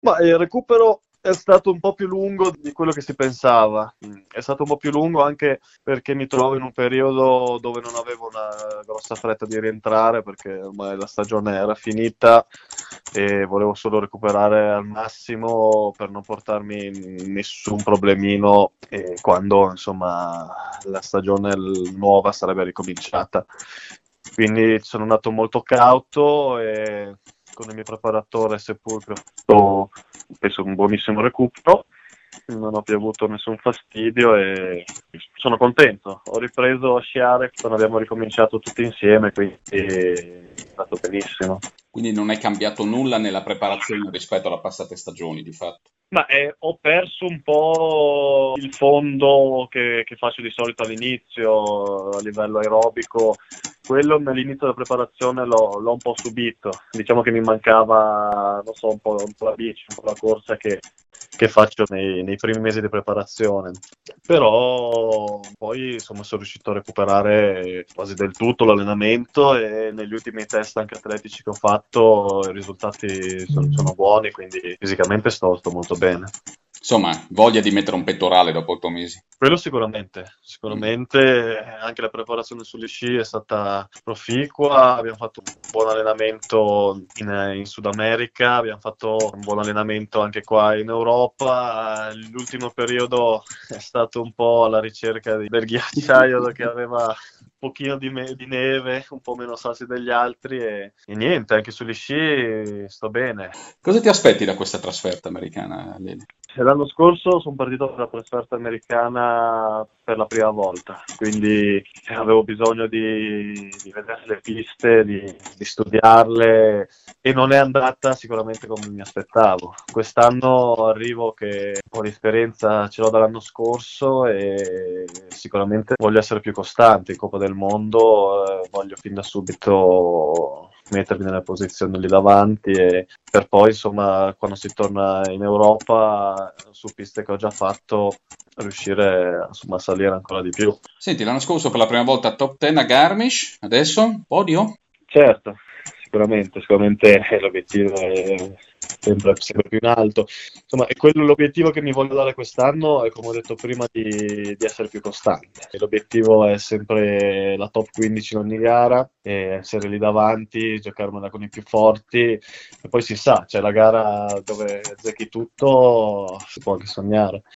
Ma il recupero è stato un po' più lungo di quello che si pensava. È stato un po' più lungo anche perché mi trovo in un periodo dove non avevo una grossa fretta di rientrare perché ormai la stagione era finita e volevo solo recuperare al massimo per non portarmi nessun problemino quando insomma la stagione nuova sarebbe ricominciata. Quindi sono andato molto cauto e con il mio preparatore Sepulcro ho fatto, penso, un buonissimo recupero, non ho più avuto nessun fastidio e sono contento. Ho ripreso a sciare quando abbiamo ricominciato tutti insieme, quindi è stato benissimo. Quindi non è cambiato nulla nella preparazione rispetto alla passate stagioni, di fatto. Ma ho perso un po' il fondo che faccio di solito all'inizio a livello aerobico. Quello nell'inizio della preparazione l'ho un po' subito. Diciamo che mi mancava, non so, un po' la bici, un po' la corsa che faccio nei primi mesi di preparazione. Però poi insomma sono riuscito a recuperare quasi del tutto l'allenamento e negli ultimi test anche atletici che ho fatto i risultati sono buoni, quindi fisicamente sto molto bene. Insomma, voglia di mettere un pettorale dopo 8 mesi. Quello sicuramente, Mm. sicuramente anche la preparazione sugli sci è stata proficua, abbiamo fatto un buon allenamento in Sud America, abbiamo fatto un buon allenamento anche qua in Europa, l'ultimo periodo è stato un po' alla ricerca del ghiacciaio che aveva un pochino di neve, un po' meno sassi degli altri e niente, anche sugli sci sto bene. Cosa ti aspetti da questa trasferta americana, Lele? L'anno scorso sono partito per la trasferta americana per la prima volta, quindi avevo bisogno di vedere le piste, di studiarle e non è andata sicuramente come mi aspettavo. Quest'anno arrivo che un po' di esperienza ce l'ho dall'anno scorso e sicuramente voglio essere più costante in Coppa del Mondo, voglio fin da subito mettermi nelle posizioni lì davanti e per poi, insomma, quando si torna in Europa, su piste che ho già fatto, riuscire, insomma, a salire ancora di più. Senti, l'anno scorso per la prima volta top 10 a Garmisch, adesso podio? Certo, sicuramente l'obiettivo è sempre più in alto. Insomma, è quello l'obiettivo che mi voglio dare quest'anno e come ho detto prima di essere più costante. E l'obiettivo è sempre la top 15 in ogni gara, e essere lì davanti, giocarmela con i più forti e poi si sa, c'è la gara dove azzecchi tutto, si può anche sognare.